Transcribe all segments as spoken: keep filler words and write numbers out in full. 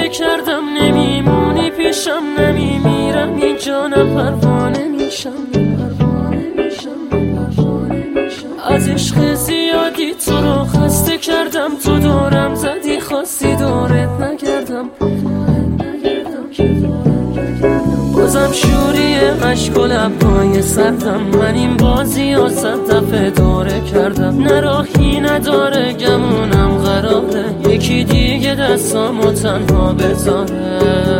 دیوونه کردم، نمیمونی پیشم، نمیمیرم اینجا، نه پروانه میشم، از عشق زیادی تو رو خسته کردم، تو دورم زدی خواستی دورت نگردم، بازم شوری عشق و لبهای سردم، من این بازی ها صد دفعه دوره کردم، نه راهی نداره گمونم قراره یکی دیگه دستامو تنها بذاره،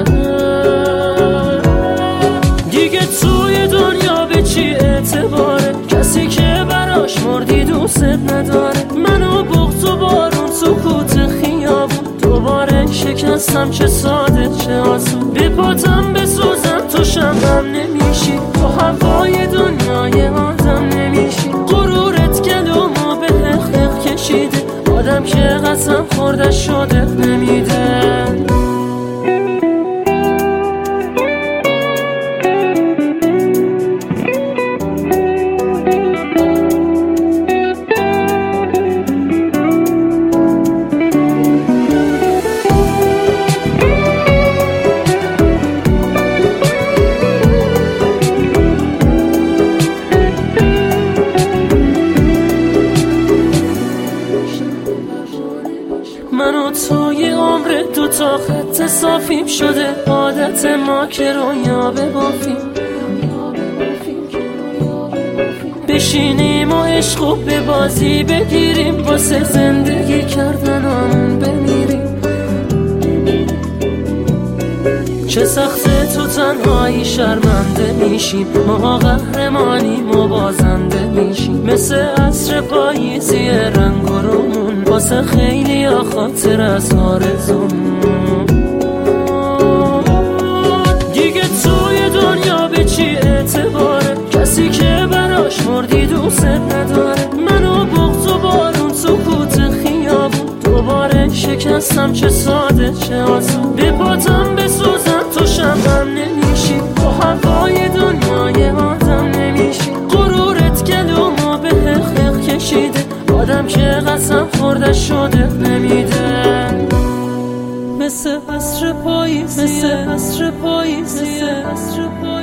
دیگه توی دنیا به چی اعتباره، کسی که براش مردی دوست نداره، منو بغض و بارون سکوت خیابون، دوباره شکستم چه ساده چه آسون، به پاتم بسوزم تو شمعم نمیشی، تو هوای دنیای آدم نمیشی، غرورت گلومو به حق حق کشیده، آدم که قسم خورده شده نمیده. من و توی عمر دو تا خط صافیم شده، عادت ما که رویا ببافیم، بشینیم و عشق و به بازی بگیریم، واسه زندگی کردنمون بمیریم، چه سخته تو تنهایی شرمنده میشیم، ما قهرمانیم و بازنده میشیم، مثل عصر پاییزی رنگ و رومون، واسه خیلی ها خاطر از آرزومون، دیگه توی دنیا به چی اعتباره، کسی که براش مردی دوست نداره، منو بغض و بارون سکوت خیابون، دوباره شکستم چه ساده چه آسون، به پاتم بسوزم تو شمعم نمیشی، تو هوای دنیای آدم نمیشی، غرورت گلومو به حق حق کشیده، آدم که قسم خورده شده نمیده، مثل عصر پاییزی، مثل عصر پاییزی، مثل عصر پاییزی.